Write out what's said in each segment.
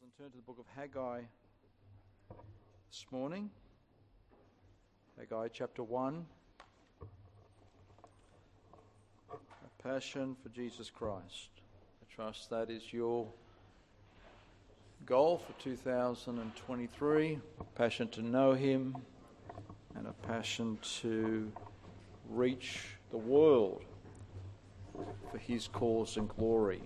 And turn to the book of Haggai this morning. Haggai chapter 1. A passion for Jesus Christ. I trust that is your goal for 2023. A passion to know Him and a passion to reach the world for His cause and glory.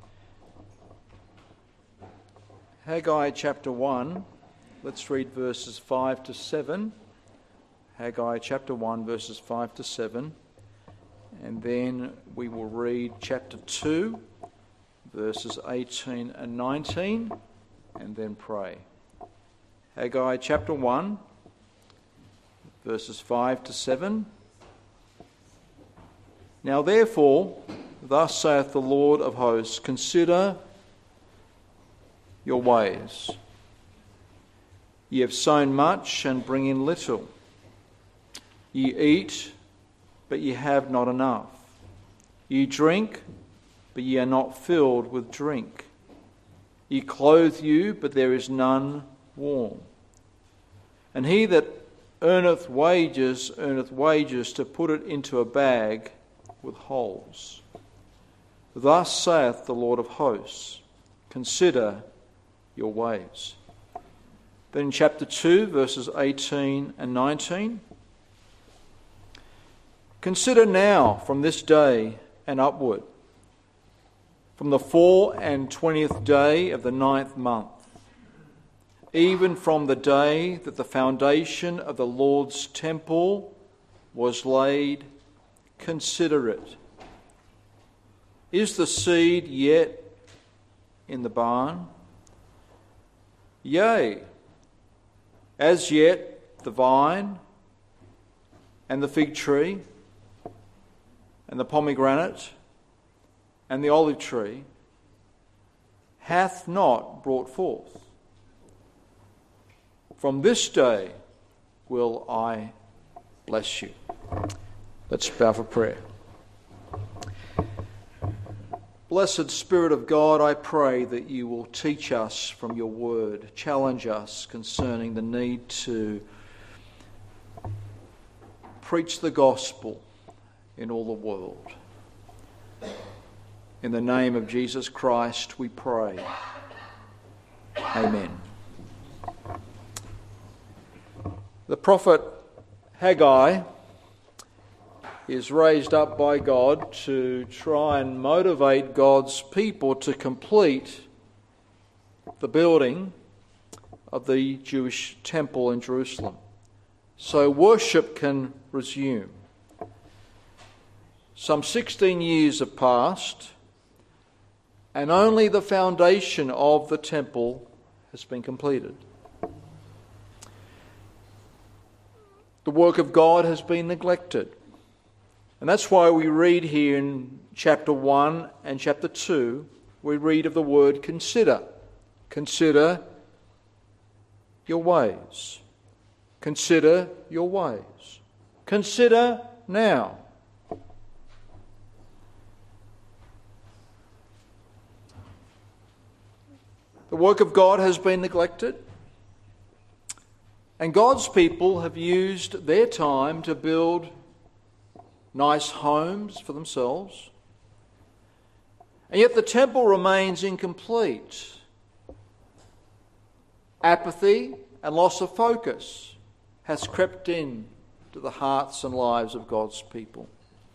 Haggai chapter 1, let's read verses 5 to 7. Haggai chapter 1, verses 5 to 7. And then we will read chapter 2, verses 18 and 19, and then pray. Haggai chapter 1, verses 5 to 7. Now therefore, thus saith the Lord of hosts, consider your ways. Ye have sown much and bring in little. Ye eat, but ye have not enough. Ye drink, but ye are not filled with drink. Ye clothe you, but there is none warm. And he that earneth wages to put it into a bag with holes. Thus saith the Lord of hosts, consider your ways. Then in chapter 2, verses 18 and 19. Consider now from this day and upward, from the 24th day of the 9th month, even from the day that the foundation of the Lord's temple was laid, consider it. Is the seed yet in the barn? Yea, as yet the vine and the fig tree and the pomegranate and the olive tree hath not brought forth. From this day will I bless you. Let's bow for prayer. Blessed Spirit of God, I pray that you will teach us from your word, challenge us concerning the need to preach the gospel in all the world. In the name of Jesus Christ we pray. Amen. The prophet Haggai is raised up by God to try and motivate God's people to complete the building of the Jewish temple in Jerusalem, so worship can resume. Some 16 years have passed, and only the foundation of the temple has been completed. The work of God has been neglected. And that's why we read here in chapter 1 and chapter 2, we read of the word consider. Consider your ways. Consider your ways. Consider now. The work of God has been neglected. And God's people have used their time to build nice homes for themselves. And yet the temple remains incomplete. Apathy and loss of focus has crept in to the hearts and lives of God's people.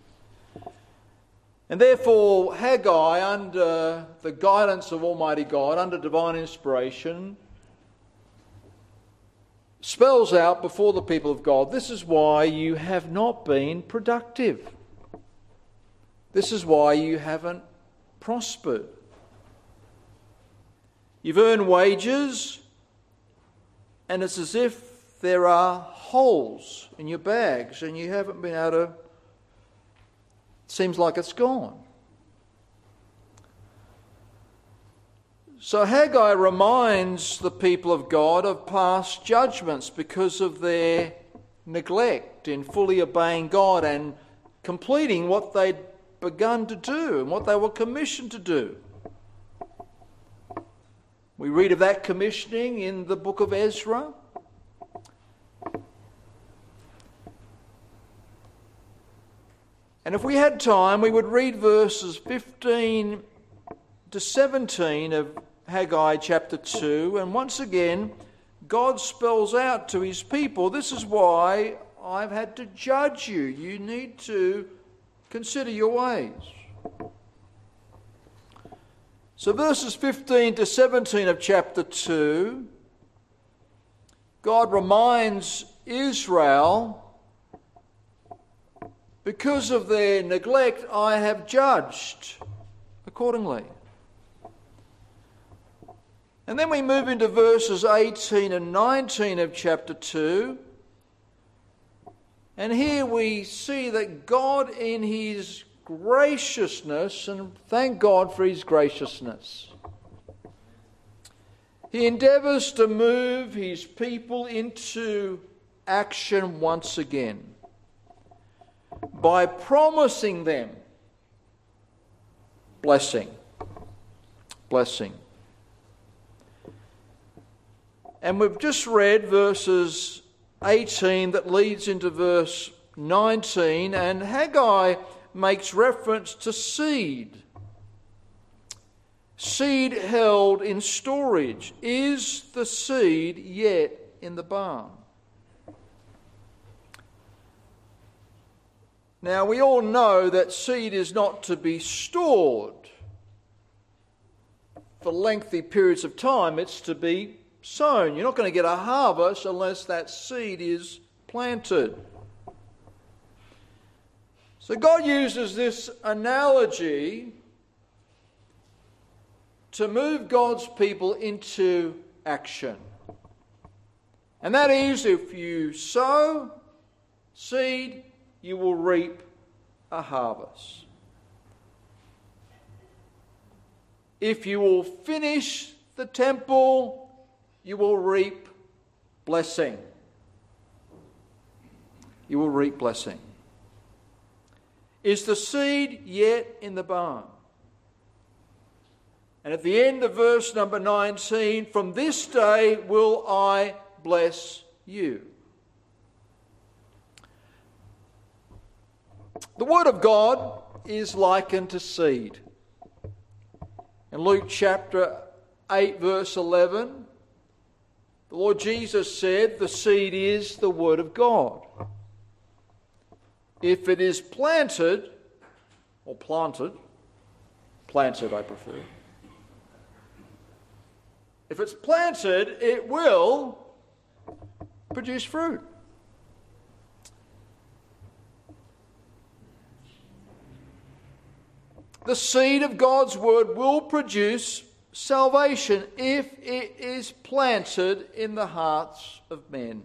And therefore Haggai, under the guidance of Almighty God, under divine inspiration, spells out before the people of God, this is why you have not been productive. This is why you haven't prospered. You've earned wages, and it's as if there are holes in your bags and you haven't been able to, it seems like it's gone. So Haggai reminds the people of God of past judgments because of their neglect in fully obeying God and completing what they'd begun to do and what they were commissioned to do. We read of that commissioning in the book of Ezra. And if we had time, we would read verses 15 to 17 of Haggai chapter 2. And once again, God spells out to his people, this is why I've had to judge you. You need to consider your ways. So verses 15 to 17 of chapter 2, God reminds Israel, because of their neglect, I have judged accordingly. And then we move into verses 18 and 19 of chapter 2. And here we see that God in his graciousness, and thank God for his graciousness, he endeavours to move his people into action once again by promising them blessing. And we've just read verses 18 that leads into verse 19, and Haggai makes reference to seed. Seed held in storage. Is the seed yet in the barn? Now, we all know that seed is not to be stored for lengthy periods of time. It's to be sown. You're not going to get a harvest unless that seed is planted. So God uses this analogy to move God's people into action. And that is, if you sow seed, you will reap a harvest. If you will finish the temple, you will reap blessing. You will reap blessing. Is the seed yet in the barn? And at the end of verse number 19, from this day will I bless you. The word of God is likened to seed. In Luke chapter 8 verse 11, the Lord Jesus said, the seed is the word of God. If it is planted I prefer. If it's planted, it will produce fruit. The seed of God's word will produce salvation if it is planted in the hearts of men.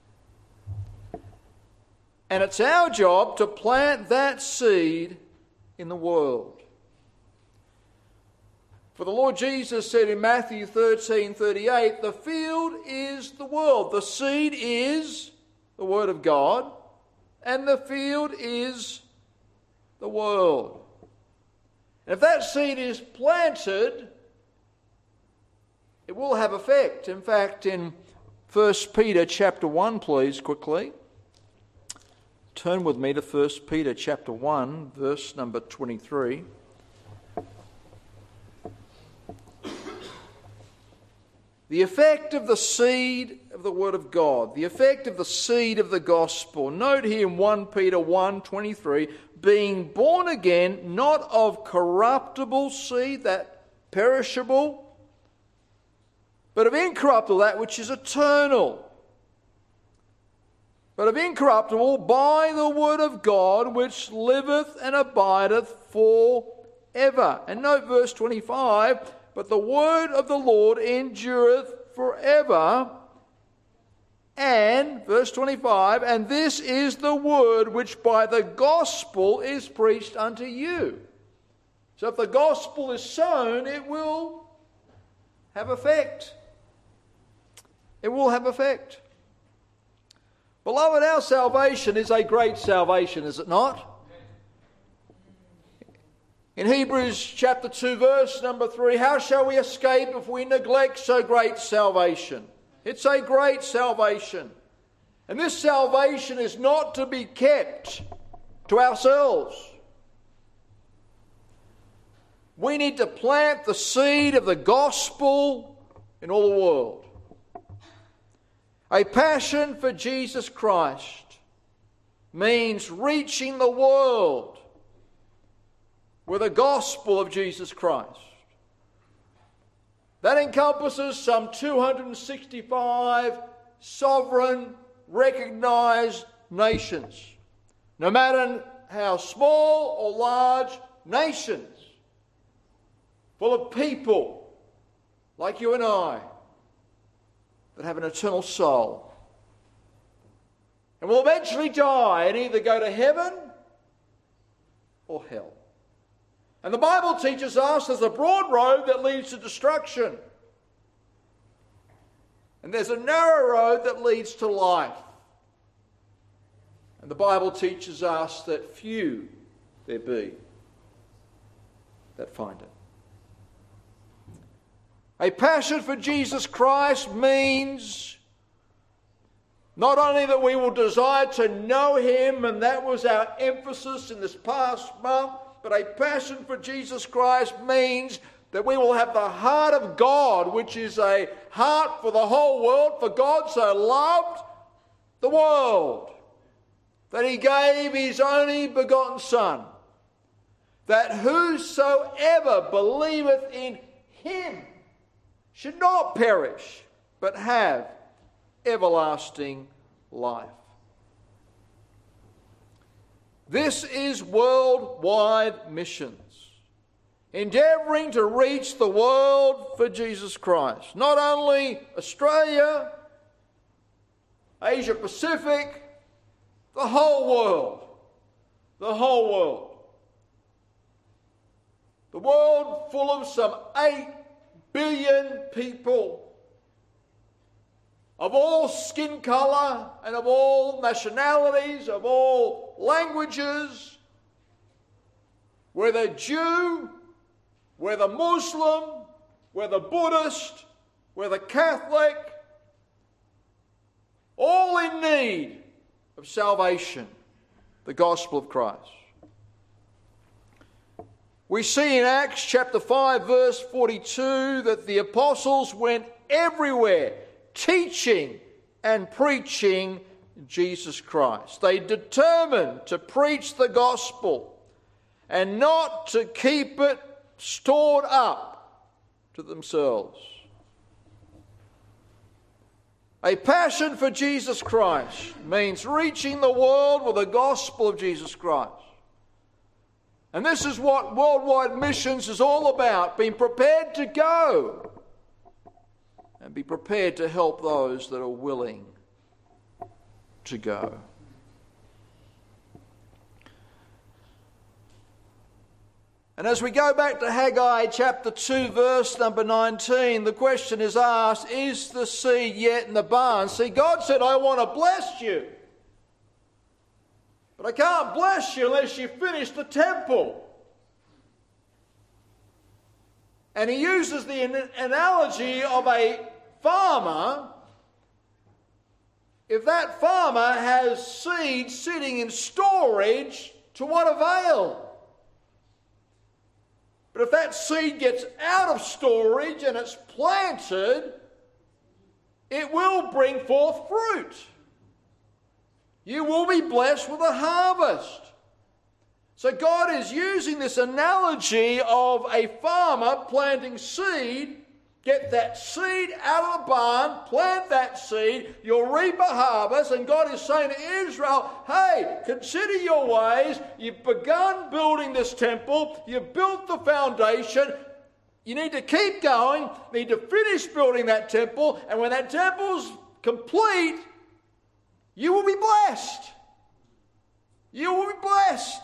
And it's our job to plant that seed in the world. For the Lord Jesus said in Matthew 13:38, the field is the world. The seed is the word of God, and the field is the world. And if that seed is planted, it will have effect. In fact, in 1 Peter chapter 1, please, quickly. Turn with me to 1 Peter chapter 1, verse number 23. The effect of the seed of the Word of God, the effect of the seed of the gospel. Note here in 1 Peter 1:23, being born again, not of corruptible seed, that perishable, but of incorruptible, that which is eternal. But of incorruptible, by the word of God, which liveth and abideth forever. And note verse 25, but the word of the Lord endureth forever. And, verse 25, and this is the word which by the gospel is preached unto you. So if the gospel is sown, it will have effect. It will have effect. Beloved, our salvation is a great salvation, is it not? In Hebrews chapter 2 verse number 3, how shall we escape if we neglect so great salvation? It's a great salvation. And this salvation is not to be kept to ourselves. We need to plant the seed of the gospel in all the world. A passion for Jesus Christ means reaching the world with the gospel of Jesus Christ. That encompasses some 265 sovereign, recognized nations. No matter how small or large, nations full of people like you and I that have an eternal soul and will eventually die and either go to heaven or hell. And the Bible teaches us there's a broad road that leads to destruction. And there's a narrow road that leads to life. And the Bible teaches us that few there be that find it. A passion for Jesus Christ means not only that we will desire to know Him, and that was our emphasis in this past month, but a passion for Jesus Christ means that we will have the heart of God, which is a heart for the whole world. For God so loved the world that He gave His only begotten Son, that whosoever believeth in Him should not perish, but have everlasting life. This is worldwide missions, endeavouring to reach the world for Jesus Christ. Not only Australia, Asia Pacific, the whole world. The whole world. The world full of some 8 billion people of all skin colour and of all nationalities, of all languages, whether Jew, whether Muslim, whether Buddhist, whether Catholic, all in need of salvation, the gospel of Christ. We see in Acts chapter 5 verse 42 that the apostles went everywhere teaching and preaching Jesus Christ. They determined to preach the gospel and not to keep it stored up to themselves. A passion for Jesus Christ means reaching the world with the gospel of Jesus Christ. And this is what worldwide missions is all about, being prepared to go and be prepared to help those that are willing to go. And as we go back to Haggai chapter 2 verse number 19, the question is asked, is the seed yet in the barn? See, God said, I want to bless you. But I can't bless you unless you finish the temple. And He uses the analogy of a farmer. If that farmer has seed sitting in storage, to what avail? But if that seed gets out of storage and it's planted, it will bring forth fruit. You will be blessed with a harvest. So God is using this analogy of a farmer planting seed. Get that seed out of the barn, plant that seed, you'll reap a harvest. And God is saying to Israel, hey, consider your ways. You've begun building this temple. You've built the foundation. You need to keep going. You need to finish building that temple. And when that temple's complete, you will be blessed. You will be blessed.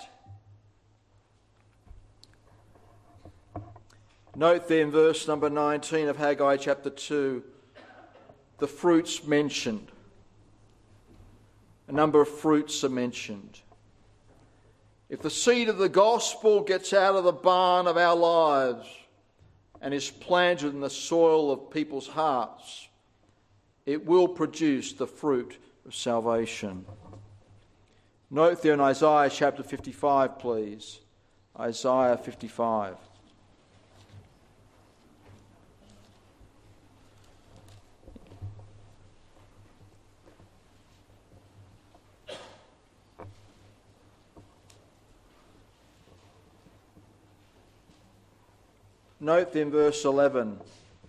Note then verse number 19 of Haggai chapter 2, the fruits mentioned. A number of fruits are mentioned. if the seed of the gospel gets out of the barn of our lives and is planted in the soil of people's hearts, it will produce the fruit of salvation. Note there in Isaiah chapter 55, please. Isaiah 55. Note then verse 11.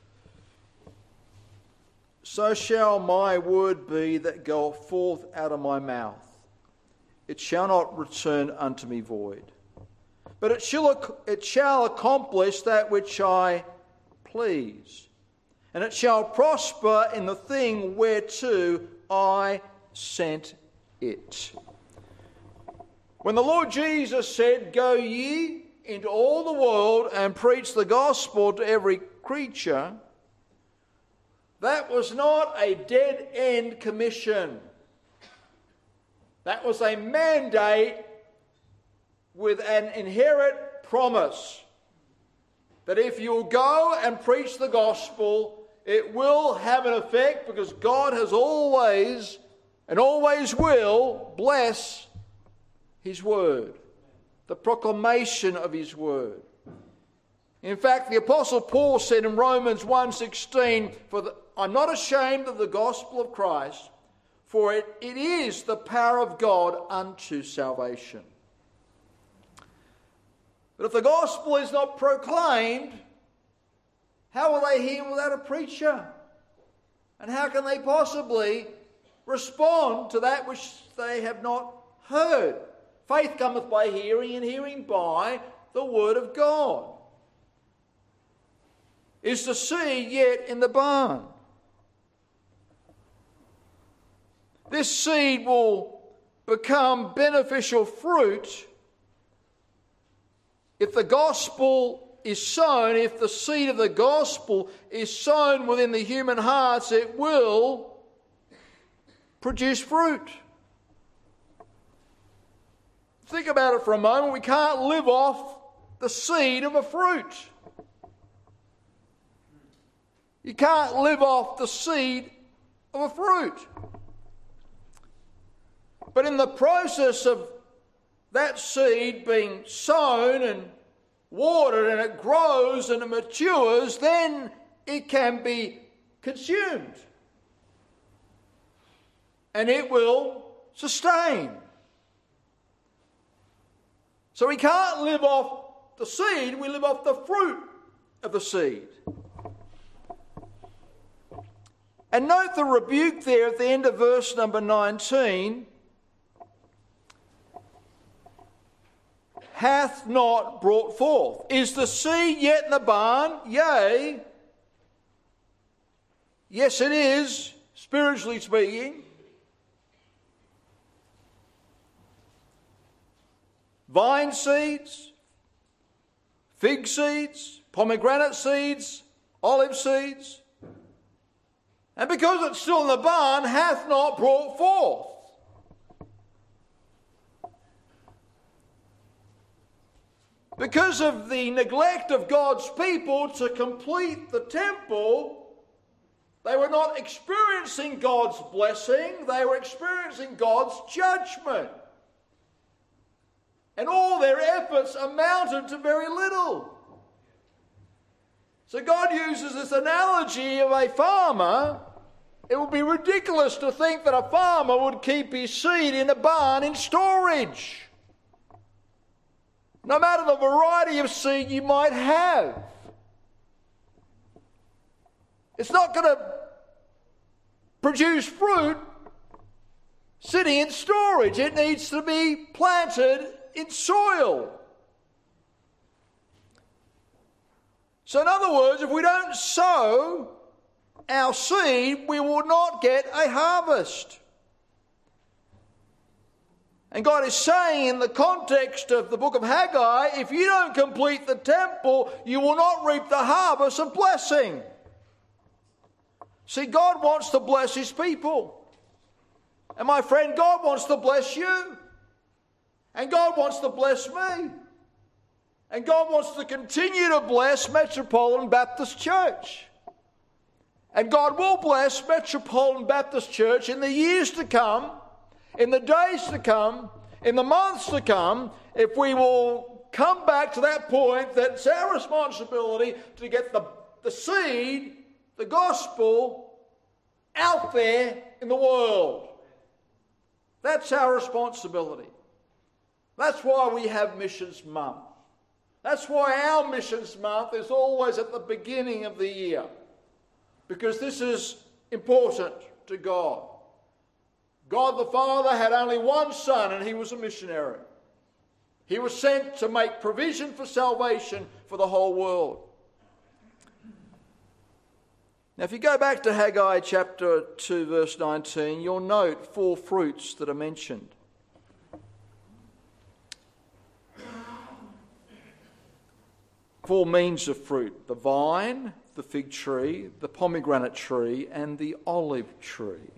So shall my word be that goeth forth out of my mouth. It shall not return unto me void, but it shall accomplish that which I please, and it shall prosper in the thing whereto I sent it. When the Lord Jesus said, "Go ye into all the world and preach the gospel to every creature," that was not a dead-end commission. That was a mandate with an inherent promise that if you'll go and preach the gospel, it will have an effect, because God has always and always will bless His word, the proclamation of His word. In fact, the Apostle Paul said in Romans 1:16, "I'm not ashamed of the gospel of Christ, for it is the power of God unto salvation." But if the gospel is not proclaimed, how will they hear without a preacher? And how can they possibly respond to that which they have not heard? Faith cometh by hearing, and hearing by the word of God. Is the seed yet in the barn? This seed will become beneficial fruit if the gospel is sown. If the seed of the gospel is sown within the human hearts, it will produce fruit. Think about it for a moment. We can't live off the seed of a fruit. You can't live off the seed of a fruit. But in the process of that seed being sown and watered, and it grows and it matures, then it can be consumed. And it will sustain. So we can't live off the seed, we live off the fruit of the seed. And note the rebuke there at the end of verse number 19. Hath not brought forth. Is the seed yet in the barn? Yea. Yes, it is, spiritually speaking. Vine seeds, fig seeds, pomegranate seeds, olive seeds. And because it's still in the barn, hath not brought forth. Because of the neglect of God's people to complete the temple, they were not experiencing God's blessing, they were experiencing God's judgment. And all their efforts amounted to very little. So God uses this analogy of a farmer. It would be ridiculous to think that a farmer would keep his seed in a barn in storage. No matter the variety of seed you might have. It's not going to produce fruit sitting in storage. It needs to be planted in soil. So in other words, if we don't sow our seed, we will not get a harvest. And God is saying in the context of the book of Haggai, if you don't complete the temple, you will not reap the harvest of blessing. See, God wants to bless His people. And my friend, God wants to bless you. And God wants to bless me. And God wants to continue to bless Metropolitan Baptist Church. And God will bless Metropolitan Baptist Church in the years to come, in the days to come, in the months to come, if we will come back to that point that it's our responsibility to get the seed, the gospel, out there in the world. That's our responsibility. That's why we have Missions Month. That's why our Missions Month is always at the beginning of the year. Because this is important to God. God the Father had only one Son, and he was a missionary. He was sent to make provision for salvation for the whole world. Now, if you go back to Haggai chapter 2, verse 19, you'll note 4 fruits that are mentioned. Four means of fruit: the vine, the fig tree, the pomegranate tree, and the olive tree.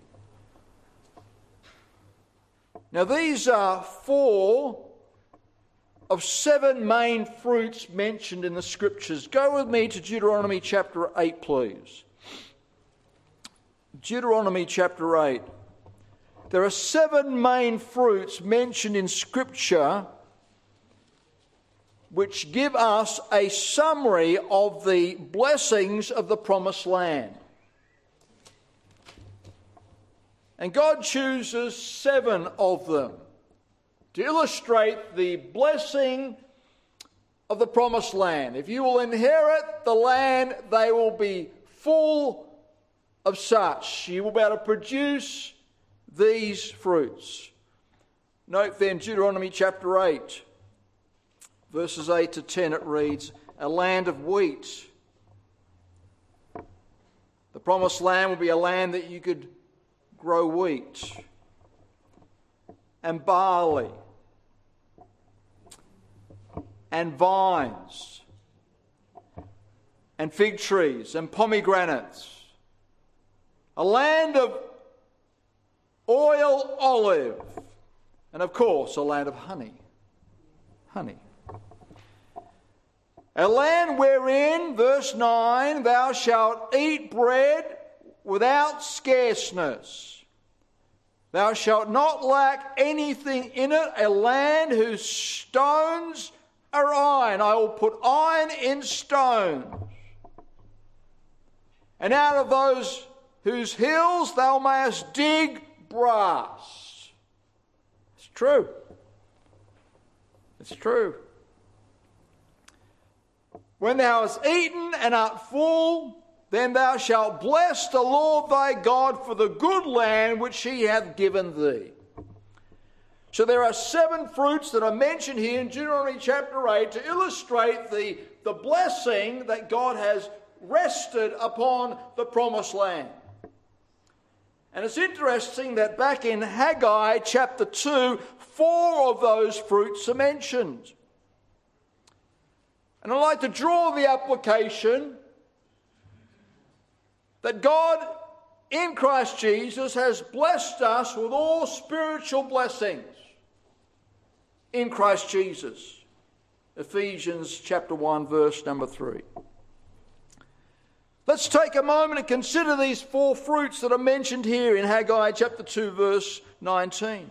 Now, these are 4 of 7 main fruits mentioned in the Scriptures. Go with me to Deuteronomy chapter 8, please. Deuteronomy chapter 8. There are 7 main fruits mentioned in Scripture which give us a summary of the blessings of the promised land. And God chooses 7 of them to illustrate the blessing of the promised land. If you will inherit the land, they will be full of such. You will be able to produce these fruits. Note then Deuteronomy chapter 8. Verses 8 to 10, it reads, a land of wheat. The promised land will be a land that you could grow wheat and barley and vines and fig trees and pomegranates. A land of oil, olive, and of course a land of honey. Honey. A land wherein, verse 9, thou shalt eat bread without scarceness. Thou shalt not lack anything in it, a land whose stones are iron. I will put iron in stones. And out of those whose hills thou mayest dig brass. It's true. It's true. When thou hast eaten and art full, then thou shalt bless the Lord thy God for the good land which he hath given thee. So there are 7 fruits that are mentioned here in Deuteronomy chapter 8 to illustrate the blessing that God has rested upon the promised land. And it's interesting that back in Haggai chapter 2, 4 of those fruits are mentioned. And I'd like to draw the application that God in Christ Jesus has blessed us with all spiritual blessings in Christ Jesus. Ephesians chapter 1, verse number 3. Let's take a moment and consider these 4 fruits that are mentioned here in Haggai chapter 2, verse 19.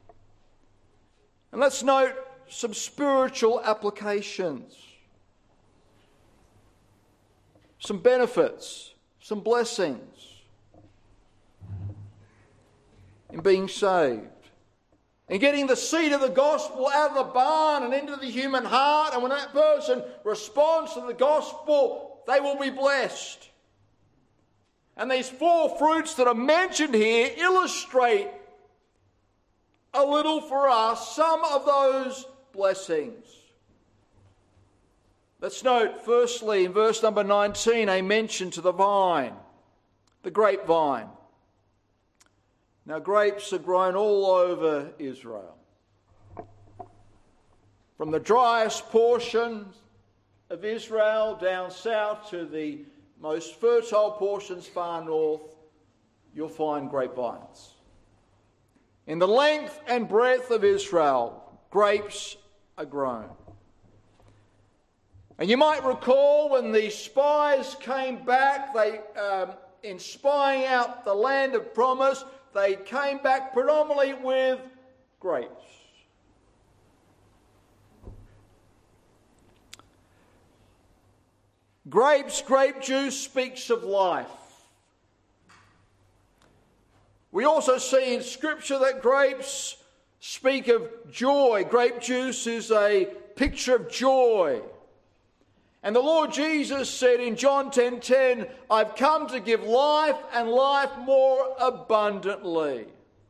And let's note some spiritual applications. Some benefits, some blessings in being saved. And getting the seed of the gospel out of the barn and into the human heart. And when that person responds to the gospel, they will be blessed. And these 4 fruits that are mentioned here illustrate a little for us some of those blessings. Let's note, firstly, in verse number 19, a mention to the vine, the grapevine. Now, grapes are grown all over Israel. From the driest portions of Israel down south to the most fertile portions far north, you'll find grapevines. In the length and breadth of Israel, grapes are grown. And you might recall when the spies came back, in spying out the land of promise, they came back predominantly with grapes. Grapes, grape juice speaks of life. We also see in Scripture that grapes speak of joy. Grape juice is a picture of joy. And the Lord Jesus said in John 10:10, I've come to give life and life more abundantly.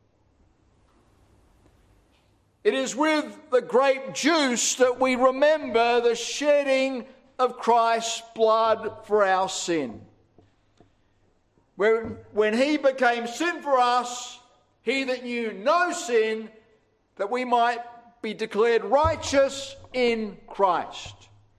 It is with the grape juice that we remember the shedding of Christ's blood for our sin. When he became sin for us, he that knew no sin, that we might be declared righteous in Christ.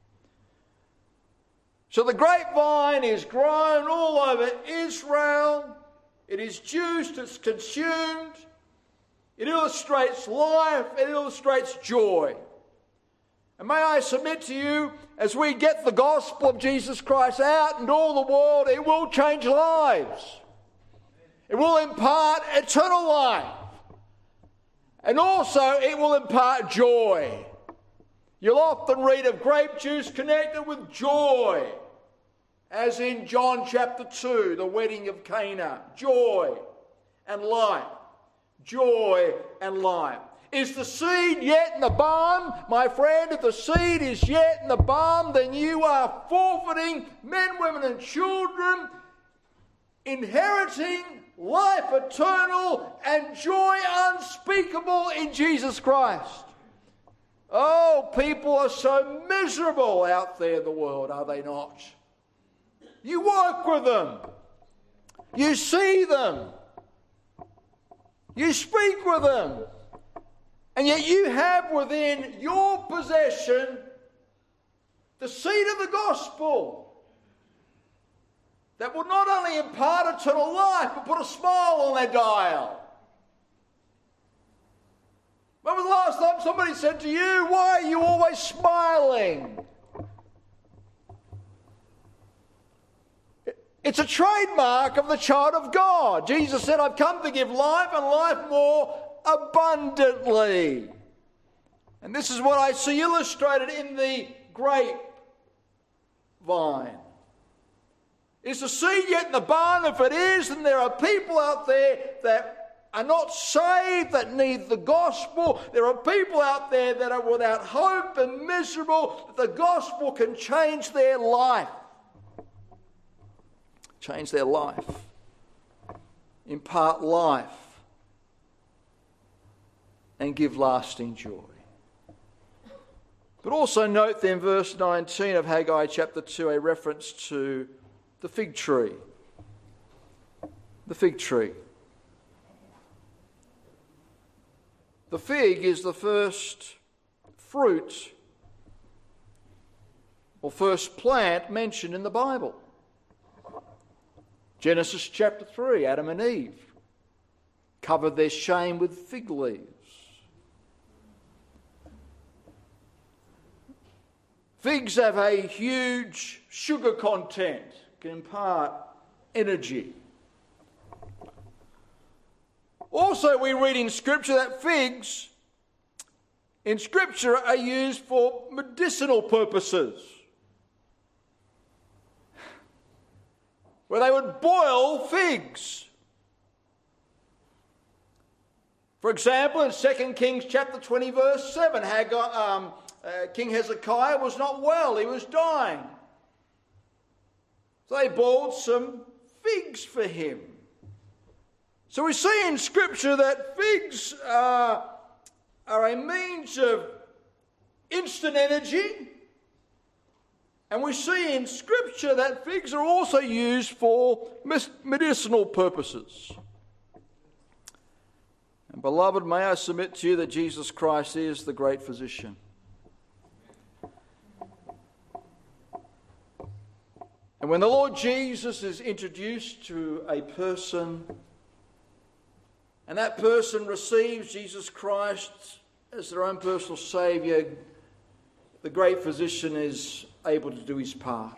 So the grapevine is grown all over Israel. It is juiced, it's consumed. It illustrates life, it illustrates joy. And may I submit to you, as we get the gospel of Jesus Christ out into all the world, it will change lives. It will impart eternal life. And also it will impart joy. You'll often read of grape juice connected with joy, as in John chapter 2, the wedding of Cana. Joy and life. Joy and life. Is the seed yet in the barn? My friend, if the seed is yet in the barn, then you are forfeiting men, women and children, inheriting life eternal and joy unspeakable in Jesus Christ. Oh, people are so miserable out there in the world, are they not? You work with them. You see them. You speak with them. And yet you have within your possession the seed of the gospel that will not only impart eternal life, but put a smile on their dial. When was the last time somebody said to you, why are you always smiling? It's a trademark of the child of God. Jesus said, I've come to give life and life more abundantly. And this is what I see illustrated in the grapevine. Is the seed yet in the barn? If it is, then there are people out there that are not saved, that need the gospel. There are people out there that are without hope and miserable, that the gospel can change their life. Change their life. Impart life. And give lasting joy. But also note then verse 19 of Haggai chapter 2, a reference to the fig tree. The fig tree. The fig is the first fruit or first plant mentioned in the Bible. Genesis chapter 3, Adam and Eve covered their shame with fig leaves. Figs have a huge sugar content, can impart energy. Also, we read in Scripture that figs in Scripture are used for medicinal purposes, where they would boil figs. For example, in 2 Kings chapter 20 verse 7, King Hezekiah was not well, he was dying. So they boiled some figs for him. So we see in Scripture that figs are a means of instant energy. And we see in Scripture that figs are also used for medicinal purposes. And beloved, may I submit to you that Jesus Christ is the great physician. And when the Lord Jesus is introduced to a person, and that person receives Jesus Christ as their own personal Saviour, the great physician is able to do his part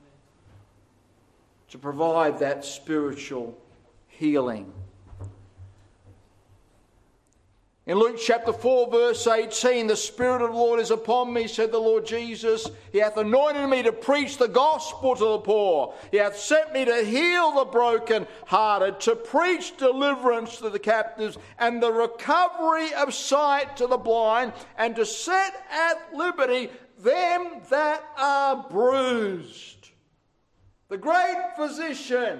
to provide that spiritual healing. In Luke chapter 4 verse 18, the Spirit of the Lord is upon me, said the Lord Jesus. He hath anointed me to preach the gospel to the poor. He hath sent me to heal the brokenhearted, to preach deliverance to the captives, and the recovery of sight to the blind, and to set at liberty them that are bruised. The great physician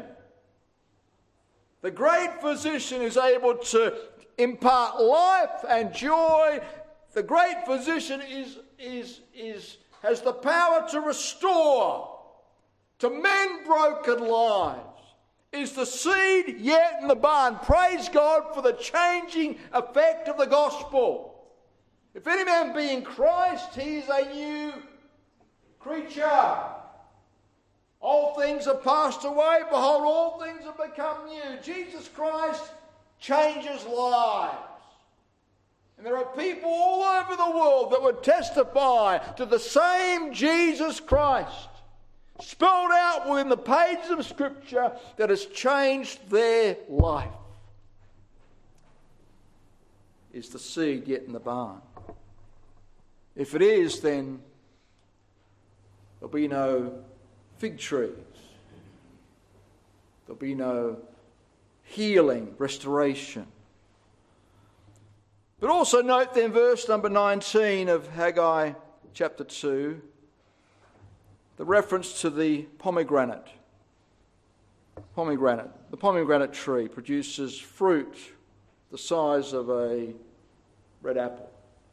is able to impart life and joy. The great physician has the power to restore, to mend broken lives. Is the seed yet in the barn? Praise God for the changing effect of the gospel. If any man be in Christ, he is a new creature. All things are passed away. Behold, all things have become new. Jesus Christ changes lives. And there are people all over the world that would testify to the same Jesus Christ, spelled out within the pages of Scripture, that has changed their life. Is the seed yet in the barn? If it is, then there'll be no fig trees. There'll be no healing, restoration. But also note then verse number 19 of Haggai chapter 2, the reference to the pomegranate. The pomegranate tree produces fruit the size of a red apple.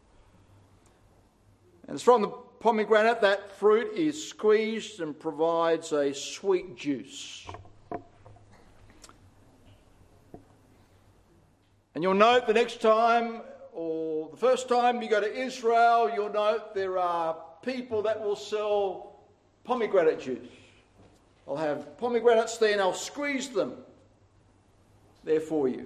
And it's from the pomegranate that fruit is squeezed and provides a sweet juice. And you'll note the next time, or the first time you go to Israel, you'll note there are people that will sell pomegranate juice. They'll have pomegranates there and they'll squeeze them there for you.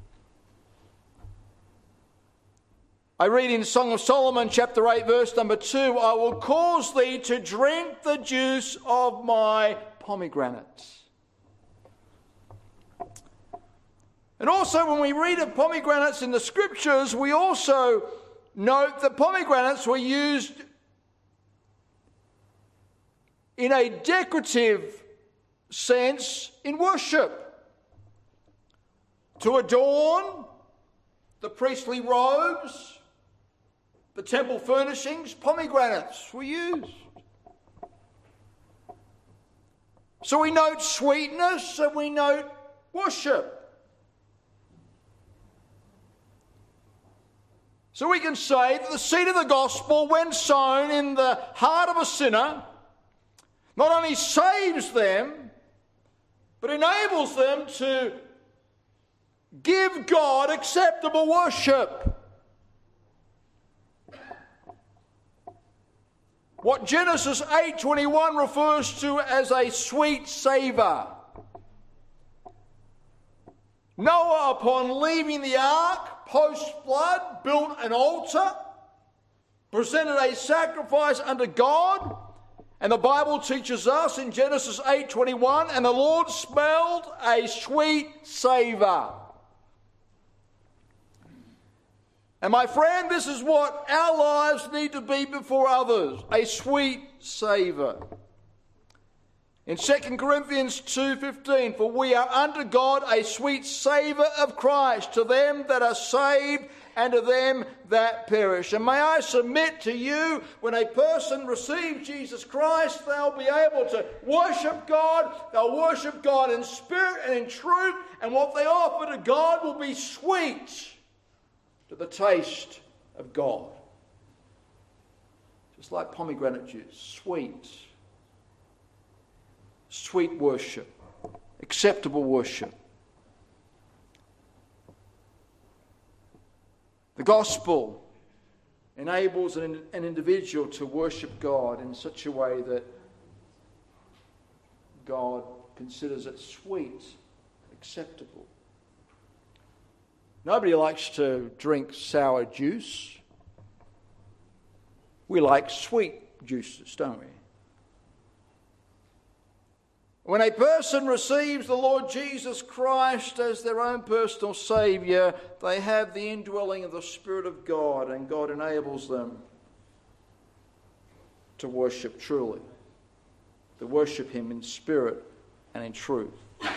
I read in Song of Solomon chapter 8 verse number 2, I will cause thee to drink the juice of my pomegranates. And also when we read of pomegranates in the Scriptures, we also note that pomegranates were used in a decorative sense in worship. To adorn the priestly robes, the temple furnishings, pomegranates were used. So we note sweetness and we note worship. So we can say that the seed of the gospel, when sown in the heart of a sinner, not only saves them, but enables them to give God acceptable worship. What Genesis 8:21 refers to as a sweet savour. Noah, upon leaving the ark, post-flood, built an altar, presented a sacrifice unto God, and the Bible teaches us in Genesis 8:21, and the Lord smelled a sweet savour. And my friend, this is what our lives need to be before others, a sweet savour. In 2 Corinthians 2:15, for we are unto God a sweet savour of Christ to them that are saved and to them that perish. And may I submit to you, when a person receives Jesus Christ, they'll be able to worship God. They'll worship God in spirit and in truth. And what they offer to God will be sweet to the taste of God. Just like pomegranate juice, sweet. Sweet worship, acceptable worship. The gospel enables an individual to worship God in such a way that God considers it sweet, acceptable. Nobody likes to drink sour juice. We like sweet juices, don't we? When a person receives the Lord Jesus Christ as their own personal Saviour, they have the indwelling of the Spirit of God, and God enables them to worship truly, to worship Him in spirit and in truth.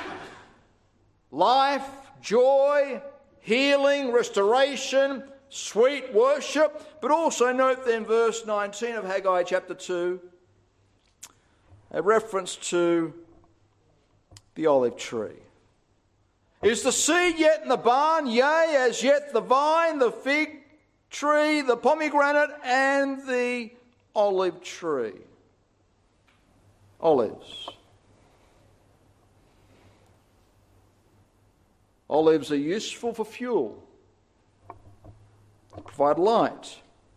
Life, joy, healing, restoration, sweet worship. But also note then verse 19 of Haggai chapter 2, a reference to the olive tree. Is the seed yet in the barn? Yea, as yet the vine, the fig tree, the pomegranate, and the olive tree. Olives. Olives are useful for fuel. They provide light.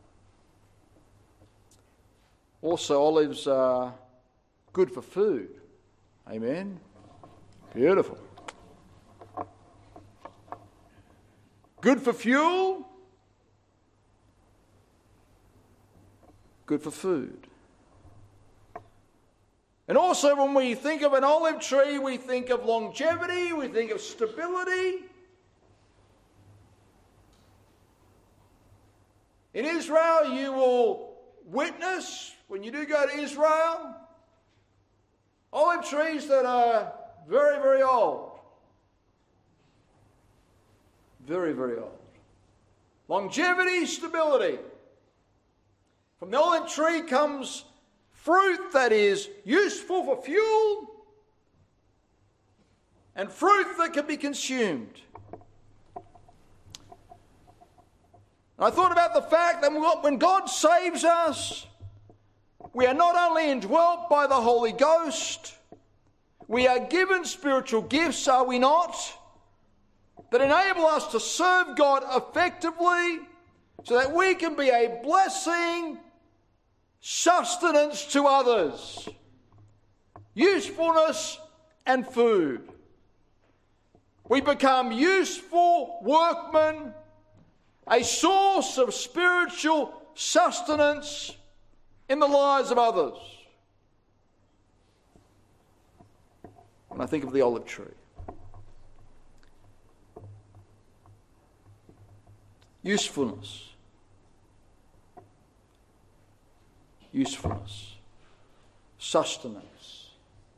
Also, olives are good for food. Amen. Beautiful. Good for fuel. Good for food. And also when we think of an olive tree, we think of longevity, we think of stability. In Israel, you will witness, when you do go to Israel, olive trees that are very, very old. Very, very old. Longevity, stability. From the olive tree comes fruit that is useful for fuel and fruit that can be consumed. And I thought about the fact that when God saves us, we are not only indwelt by the Holy Ghost, we are given spiritual gifts, are we not, that enable us to serve God effectively so that we can be a blessing, sustenance to others, usefulness and food. We become useful workmen, a source of spiritual sustenance in the lives of others. When I think of the olive tree, usefulness, sustenance,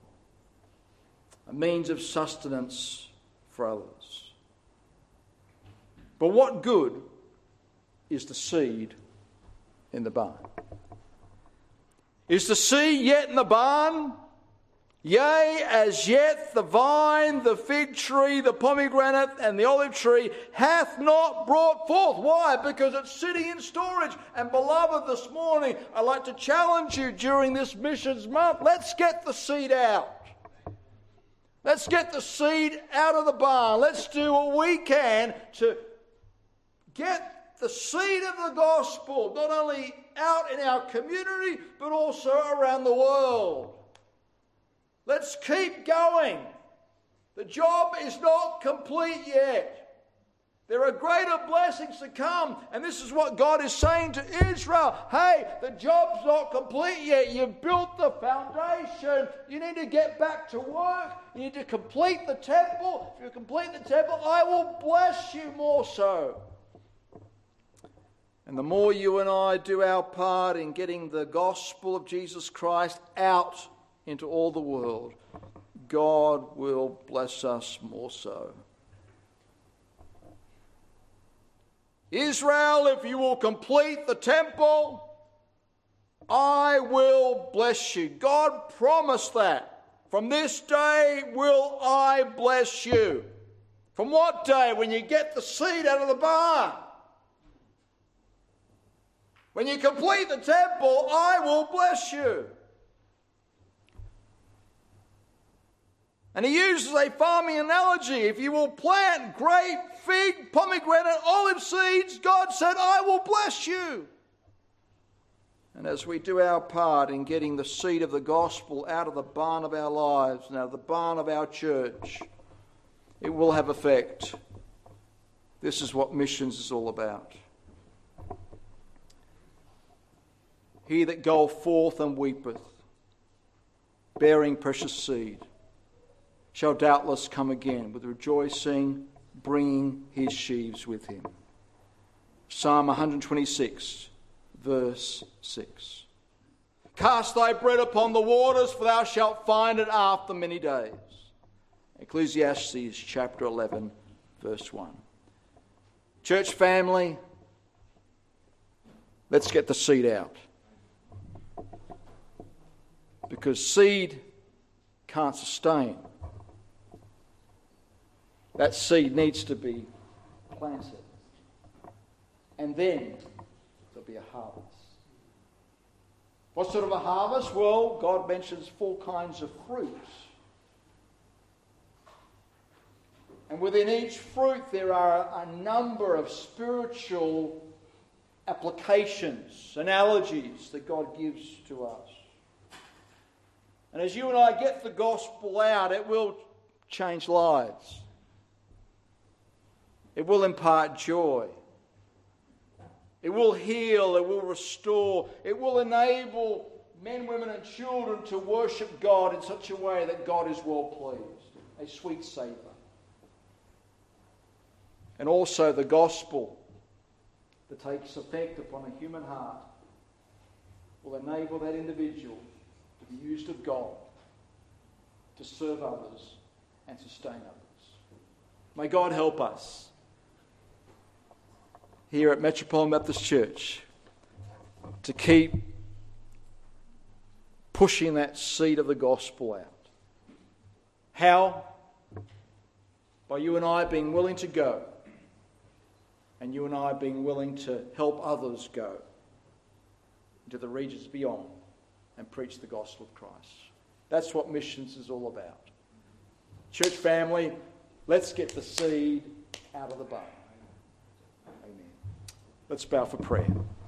a means of sustenance for others. But what good is the seed in the barn? Is the seed yet in the barn? Yea, as yet the vine, the fig tree, the pomegranate, and the olive tree hath not brought forth. Why? Because it's sitting in storage. And beloved, this morning, I'd like to challenge you during this missions month. Let's get the seed out. Let's get the seed out of the barn. Let's do what we can to get the seed of the gospel, not only out in our community, but also around the world. Let's keep going. The job is not complete yet. There are greater blessings to come. And this is what God is saying to Israel. Hey, the job's not complete yet. You've built the foundation. You need to get back to work. You need to complete the temple. If you complete the temple, I will bless you more so. And the more you and I do our part in getting the gospel of Jesus Christ out into all the world, God will bless us more so. Israel, if you will complete the temple, I will bless you. God promised that. From this day will I bless you. From what day? When you get the seed out of the barn. When you complete the temple, I will bless you. And he uses a farming analogy. If you will plant grape, fig, pomegranate, olive seeds, God said, I will bless you. And as we do our part in getting the seed of the gospel out of the barn of our lives and out of the barn of our church, it will have effect. This is what missions is all about. he that goeth forth and weepeth, bearing precious seed, shall doubtless come again with rejoicing, bringing his sheaves with him. Psalm 126, verse 6. Cast thy bread upon the waters, for thou shalt find it after many days. Ecclesiastes chapter 11, verse 1. Church family, let's get the seed out. Because seed can't sustain. That seed needs to be planted. And then there'll be a harvest. What sort of a harvest? Well, God mentions 4 kinds of fruits. And within each fruit there are a number of spiritual applications, analogies that God gives to us. And as you and I get the gospel out, it will change lives. It will impart joy. It will heal. It will restore. It will enable men, women and children to worship God in such a way that God is well pleased. A sweet savour. And also the gospel that takes effect upon a human heart will enable that individual to be used of God to serve others and sustain others. May God help us here at Metropolitan Baptist Church to keep pushing that seed of the gospel out. How? By you and I being willing to go, and you and I being willing to help others go into the regions beyond and preach the gospel of Christ. That's what missions is all about. Church family, let's get the seed out of the barn. Amen. Let's bow for prayer.